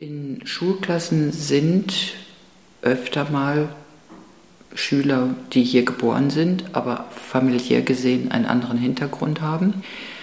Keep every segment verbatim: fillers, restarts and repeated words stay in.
In Schulklassen sind öfter mal Schüler, die hier geboren sind, aber familiär gesehen einen anderen Hintergrund haben.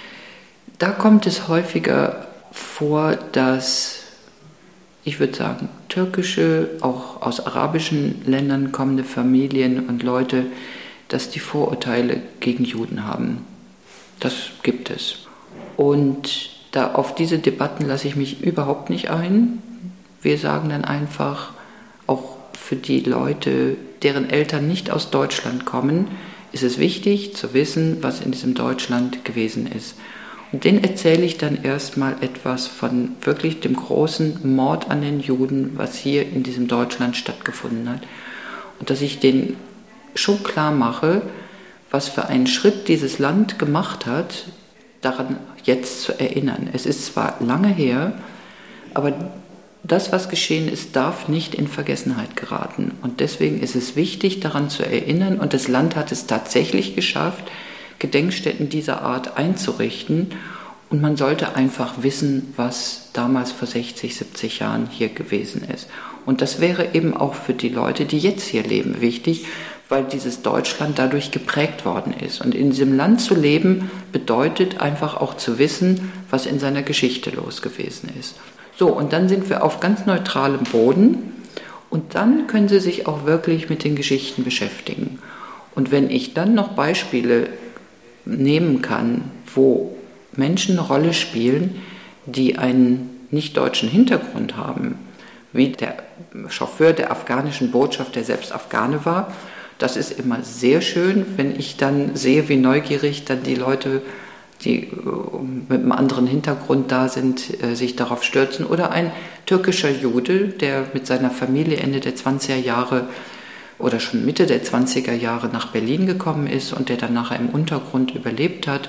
Da kommt es häufiger vor, dass, ich würde sagen, türkische, auch aus arabischen Ländern kommende Familien und Leute, dass die Vorurteile gegen Juden haben. Das gibt es. Und da auf diese Debatten lasse ich mich überhaupt nicht ein. Wir sagen dann einfach, auch für die Leute, deren Eltern nicht aus Deutschland kommen, ist es wichtig zu wissen, was in diesem Deutschland gewesen ist. Und denen erzähle ich dann erstmal etwas von wirklich dem großen Mord an den Juden, was hier in diesem Deutschland stattgefunden hat. Und dass ich denen schon klar mache, was für einen Schritt dieses Land gemacht hat, daran jetzt zu erinnern. Es ist zwar lange her, aber das, was geschehen ist, darf nicht in Vergessenheit geraten. Und deswegen ist es wichtig, daran zu erinnern. Und das Land hat es tatsächlich geschafft, Gedenkstätten dieser Art einzurichten. Und man sollte einfach wissen, was damals vor sechzig, siebzig Jahren hier gewesen ist. Und das wäre eben auch für die Leute, die jetzt hier leben, wichtig, weil dieses Deutschland dadurch geprägt worden ist. Und in diesem Land zu leben, bedeutet einfach auch zu wissen, was in seiner Geschichte los gewesen ist. So, und dann sind wir auf ganz neutralem Boden und dann können Sie sich auch wirklich mit den Geschichten beschäftigen. Und wenn ich dann noch Beispiele nehmen kann, wo Menschen eine Rolle spielen, die einen nicht-deutschen Hintergrund haben, wie der Chauffeur der afghanischen Botschaft, der selbst Afghane war, das ist immer sehr schön, wenn ich dann sehe, wie neugierig dann die Leute, die mit einem anderen Hintergrund da sind, sich darauf stürzen. Oder ein türkischer Jude, der mit seiner Familie Ende der zwanziger Jahre oder schon Mitte der zwanziger Jahre nach Berlin gekommen ist und der dann nachher im Untergrund überlebt hat.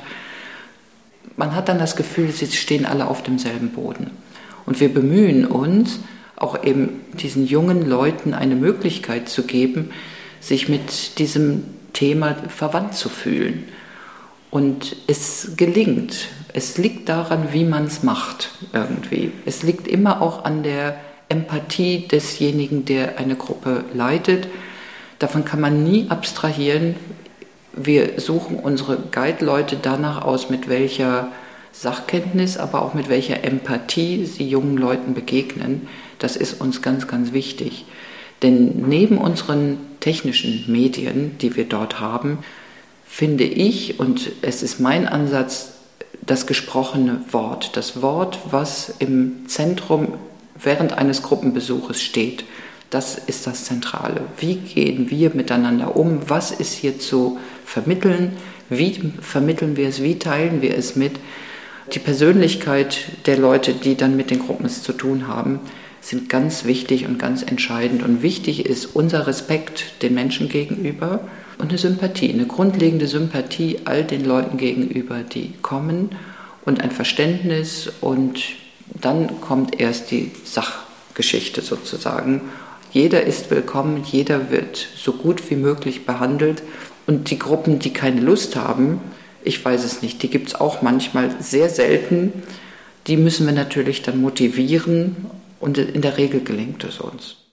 Man hat dann das Gefühl, sie stehen alle auf demselben Boden. Und wir bemühen uns, auch eben diesen jungen Leuten eine Möglichkeit zu geben, sich mit diesem Thema verwandt zu fühlen. Und es gelingt. Es liegt daran, wie man es macht irgendwie. Es liegt immer auch an der Empathie desjenigen, der eine Gruppe leitet. Davon kann man nie abstrahieren. Wir suchen unsere Guide-Leute danach aus, mit welcher Sachkenntnis, aber auch mit welcher Empathie sie jungen Leuten begegnen. Das ist uns ganz, ganz wichtig. Denn neben unseren technischen Medien, die wir dort haben, finde ich, und es ist mein Ansatz, das gesprochene Wort. Das Wort, was im Zentrum während eines Gruppenbesuches steht. Das ist das Zentrale. Wie gehen wir miteinander um? Was ist hier zu vermitteln? Wie vermitteln wir es? Wie teilen wir es mit? Die Persönlichkeit der Leute, die dann mit den Gruppen es zu tun haben, sind ganz wichtig und ganz entscheidend. Und wichtig ist unser Respekt den Menschen gegenüber und eine Sympathie, eine grundlegende Sympathie all den Leuten gegenüber, die kommen, und ein Verständnis. Und dann kommt erst die Sachgeschichte sozusagen. Jeder ist willkommen, jeder wird so gut wie möglich behandelt. Und die Gruppen, die keine Lust haben, ich weiß es nicht, die gibt es auch manchmal sehr selten, die müssen wir natürlich dann motivieren. Und in der Regel gelingt es uns.